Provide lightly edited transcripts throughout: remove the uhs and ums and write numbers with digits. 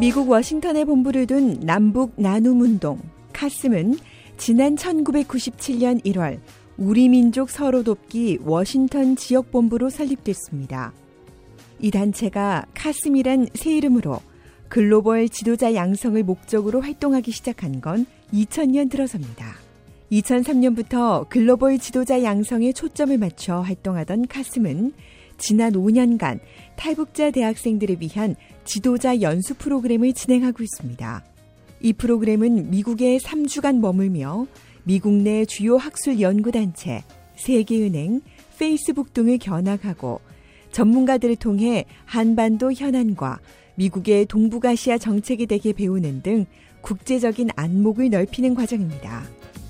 미국 워싱턴에 본부를 둔 남북 나눔운동 카슴은 지난 1997년 1월 우리 민족 서로 돕기 워싱턴 지역본부로 설립됐습니다. 이 단체가 카슴이란 새 이름으로 글로벌 지도자 양성을 목적으로 활동하기 시작한 건 2000년 들어서입니다. 2003년부터 글로벌 지도자 양성에 초점을 맞춰 활동하던 카슴은 지난 5년간 탈북자 대학생들을 위한 지도자 연수 프로그램을 진행하고 있습니다. 이 프로그램은 미국에 3주간 머물며 미국 내 주요 학술 연구단체, 세계은행, 페이스북 등을 견학하고 전문가들을 통해 한반도 현안과 미국의 동북아시아 정책에 대해 배우는 등 국제적인 안목을 넓히는 과정입니다.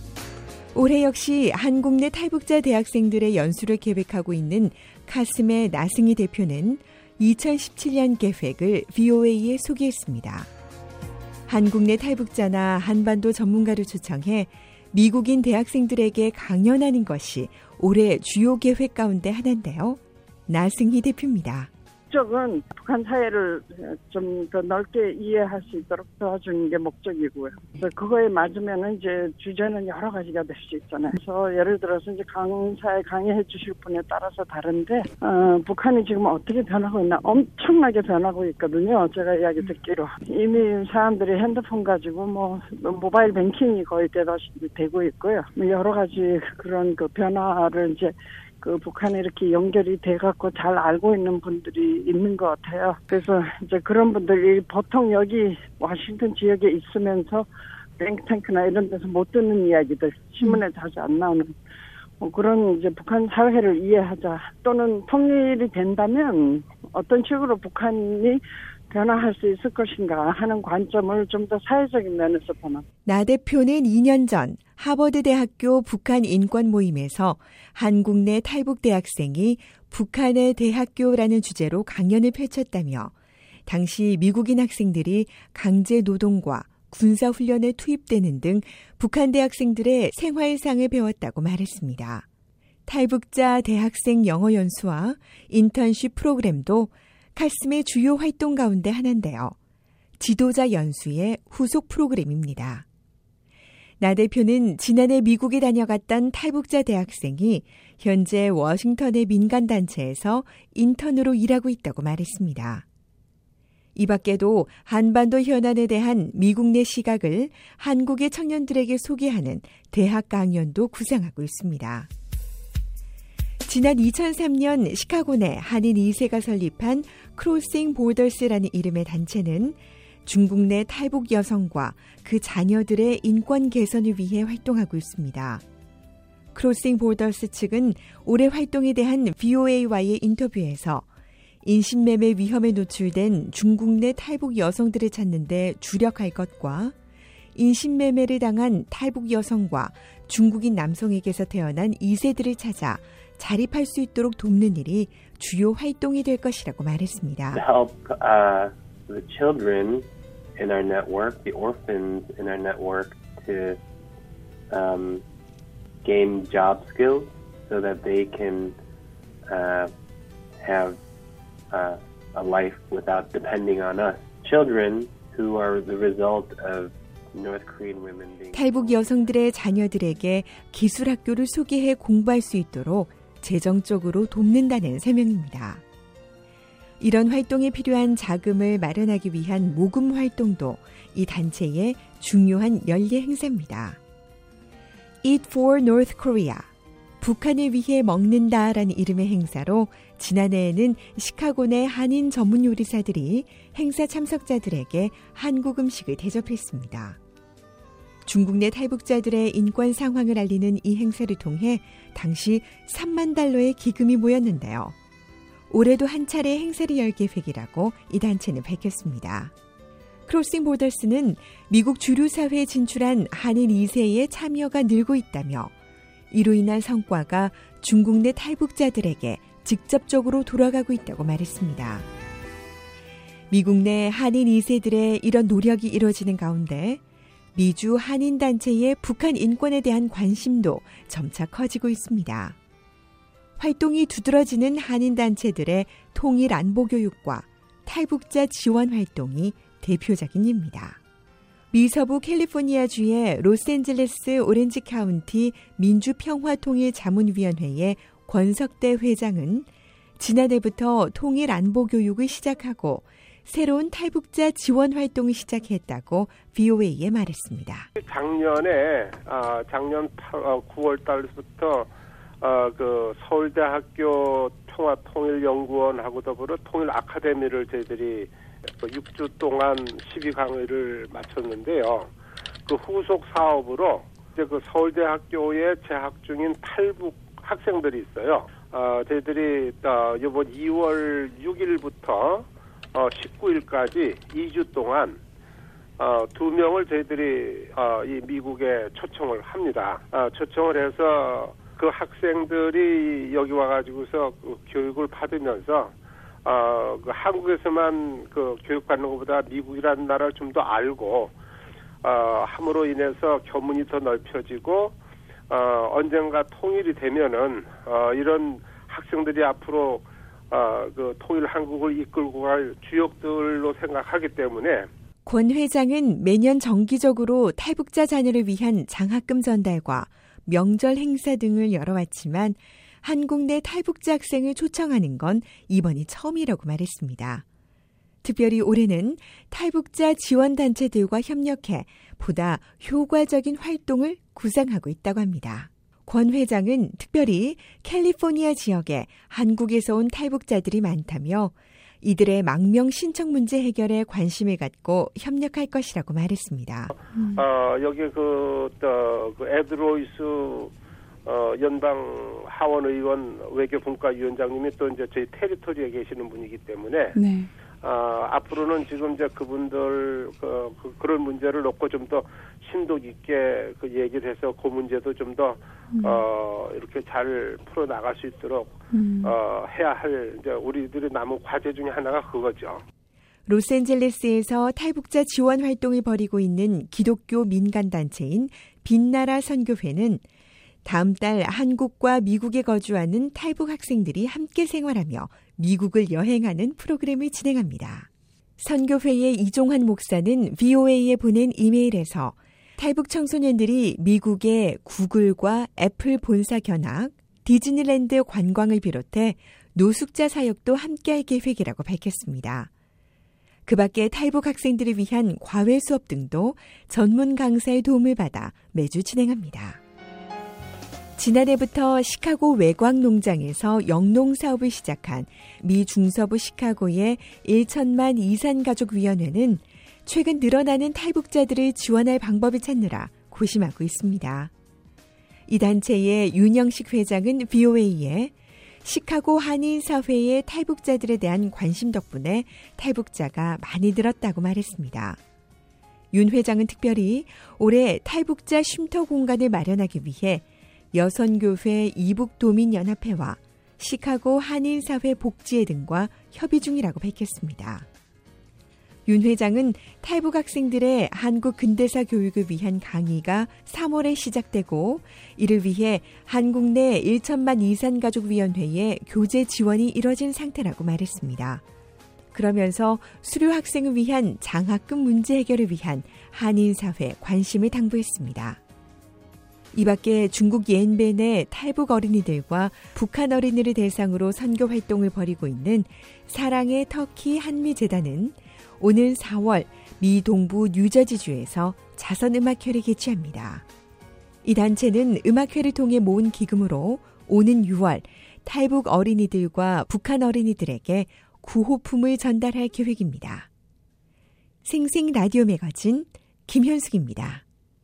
올해 역시 한국 내 탈북자 대학생들의 연수를 계획하고 있는 카슴의 나승희 대표는 2017년 계획을 VOA에 소개했습니다. 한국 내 탈북자나 한반도 전문가를 초청해 미국인 대학생들에게 강연하는 것이 올해 주요 계획 가운데 하나인데요. 나승희 대표입니다. 목적은 북한 사회를 좀 더 넓게 이해할 수 있도록 도와주는 게 목적이고요. 그래서 그거에 맞으면은 이제 주제는 여러 가지가 될 수 있잖아요. 그래서 예를 들어서 이제 강사에 강의해 주실 분에 따라서 다른데, 북한이 지금 어떻게 변하고 있나 엄청나게 변하고 있거든요. 제가 이야기 듣기로. 이미 사람들이 핸드폰 가지고 모바일 뱅킹이 거의 되고 있고요. 여러 가지 그런 그 변화를 이제 그 북한에 이렇게 연결이 돼갖고 잘 알고 있는 분들이 있는 것 같아요. 그래서 이제 그런 분들이 보통 여기 워싱턴 지역에 있으면서 땡탱크나 이런 데서 못 듣는 이야기들, 신문에 자주 안 나오는 그런 이제 북한 사회를 이해하자, 또는 통일이 된다면 어떤 식으로 북한이 변화할 수 있을 것인가 하는 관점을 좀 더 사회적인 면에서 보는. 나 대표는 2년 전 하버드대학교 북한 인권 모임에서 한국 내 탈북 대학생이 북한의 대학교라는 주제로 강연을 펼쳤다며 당시 미국인 학생들이 강제 노동과 군사훈련에 투입되는 등 북한 대학생들의 생활상을 배웠다고 말했습니다. 탈북자 대학생 영어 연수와 인턴십 프로그램도 카슴의 주요 활동 가운데 하나인데요. 지도자 연수의 후속 프로그램입니다. 나 대표는 지난해 미국에 다녀갔던 탈북자 대학생이 현재 워싱턴의 민간단체에서 인턴으로 일하고 있다고 말했습니다. 이 밖에도 한반도 현안에 대한 미국 내 시각을 한국의 청년들에게 소개하는 대학 강연도 구상하고 있습니다. 지난 2003년 시카고 내 한인 2세가 설립한 크로싱 보더스라는 이름의 단체는 중국 내 탈북 여성과 그 자녀들의 인권 개선을 위해 활동하고 있습니다. 크로싱 보더스 측은 올해 활동에 대한 VOA와의 인터뷰에서 인신매매 위험에 노출된 중국 내 탈북 여성들을 찾는 데 주력할 것과 인신매매를 당한 탈북 여성과 중국인 남성에게서 태어난 2세들을 찾아 자립할 수 있도록 돕는 일이 주요 활동이 될 것이라고 말했습니다. Help the children in our network, the orphans in our network, to gain job skills so that they can have a life without depending on us. Children who are the result of North Korean women being 탈북 여성들의 자녀들에게 기술 학교를 소개해 공부할 수 있도록 재정적으로 돕는다는 설명입니다. 이런 활동에 필요한 자금을 마련하기 위한 모금 활동도 이 단체의 중요한 연례 행사입니다. Eat for North Korea, 북한을 위해 먹는다라는 이름의 행사로 지난해에는 시카고 내 한인 전문 요리사들이 행사 참석자들에게 한국 음식을 대접했습니다. 중국 내 탈북자들의 인권 상황을 알리는 이 행사를 통해 당시 3만 달러의 기금이 모였는데요. 올해도 한 차례 행사를 열 계획이라고 이 단체는 밝혔습니다. 크로싱 보더스는 미국 주류 사회에 진출한 한인 2세의 참여가 늘고 있다며 이로 인한 성과가 중국 내 탈북자들에게 직접적으로 돌아가고 있다고 말했습니다. 미국 내 한인 2세들의 이런 노력이 이뤄지는 가운데 미주 한인단체의 북한 인권에 대한 관심도 점차 커지고 있습니다. 활동이 두드러지는 한인단체들의 통일 안보 교육과 탈북자 지원 활동이 대표적인 예입니다. 미서부 캘리포니아주의 로스앤젤레스 오렌지 카운티 민주평화통일자문위원회의 권석대 회장은 지난해부터 통일 안보 교육을 시작하고 새로운 탈북자 지원 활동을 시작했다고 VOA에 말했습니다. 작년 9월 달부터 그 서울대학교 통합통일연구원하고 더불어 통일 아카데미를 저희들이 6주 동안 12강의를 마쳤는데요. 그 후속 사업으로 이제 그 서울대학교에 재학 중인 탈북 학생들이 있어요. 저희들이 이번 2월 6일부터 19일까지 2주 동안 2명을 저희들이 이 미국에 초청을 합니다. 초청을 해서 그 학생들이 여기 와가지고서 그 교육을 받으면서 그 한국에서만 그 교육받는 것보다 미국이라는 나라를 좀 더 알고 함으로 인해서 교문이 더 넓혀지고 언젠가 통일이 되면은 이런 학생들이 앞으로 그 통일 한국을 이끌고 갈 주역들로 생각하기 때문에 권 회장은 매년 정기적으로 탈북자 자녀를 위한 장학금 전달과 명절 행사 등을 열어왔지만 한국 내 탈북자 학생을 초청하는 건 이번이 처음이라고 말했습니다. 특별히 올해는 탈북자 지원단체들과 협력해 보다 효과적인 활동을 구상하고 있다고 합니다. 권 회장은 특별히 캘리포니아 지역에 한국에서 온 탈북자들이 많다며 이들의 망명 신청 문제 해결에 관심을 갖고 협력할 것이라고 말했습니다. 여기 그 에드 로이스 연방 하원 의원 외교분과위원장님이 또 이제 저희 테리토리에 계시는 분이기 때문에 네. 앞으로는 지금 이제 그분들 그런 문제를 놓고 좀 더 심도 있게 그 얘기를 해서 그 문제도 좀 더 이렇게 잘 풀어 나갈 수 있도록 해야 할 이제 우리들의 남은 과제 중에 하나가 그거죠. 로스앤젤레스에서 탈북자 지원 활동을 벌이고 있는 기독교 민간 단체인 빛나라 선교회는 다음 달 한국과 미국에 거주하는 탈북 학생들이 함께 생활하며 미국을 여행하는 프로그램을 진행합니다. 선교회의 이종환 목사는 VOA에 보낸 이메일에서 탈북 청소년들이 미국의 구글과 애플 본사 견학, 디즈니랜드 관광을 비롯해 노숙자 사역도 함께할 계획이라고 밝혔습니다. 그 밖에 탈북 학생들을 위한 과외 수업 등도 전문 강사의 도움을 받아 매주 진행합니다. 지난해부터 시카고 외곽농장에서 영농 사업을 시작한 미 중서부 시카고의 1천만 이산가족위원회는 최근 늘어나는 탈북자들을 지원할 방법을 찾느라 고심하고 있습니다. 이 단체의 윤영식 회장은 VOA에 시카고 한인사회의 탈북자들에 대한 관심 덕분에 탈북자가 많이 늘었다고 말했습니다. 윤 회장은 특별히 올해 탈북자 쉼터 공간을 마련하기 위해 여선교회 이북도민연합회와 시카고 한인사회 복지회 등과 협의 중이라고 밝혔습니다. 윤 회장은 탈북 학생들의 한국 근대사 교육을 위한 강의가 3월에 시작되고 이를 위해 한국 내 1천만 이산가족위원회의 교재 지원이 이뤄진 상태라고 말했습니다. 그러면서 수료 학생을 위한 장학금 문제 해결을 위한 한인사회 관심을 당부했습니다. 이 밖에 중국 옌벤의 탈북 어린이들과 북한 어린이를 대상으로 선교 활동을 벌이고 있는 사랑의 터키 한미재단은 오는 4월 미 동부 뉴저지주에서 자선음악회를 개최합니다. 이 단체는 음악회를 통해 모은 기금으로 오는 6월 탈북 어린이들과 북한 어린이들에게 구호품을 전달할 계획입니다. 생생 라디오 매거진 김현숙입니다.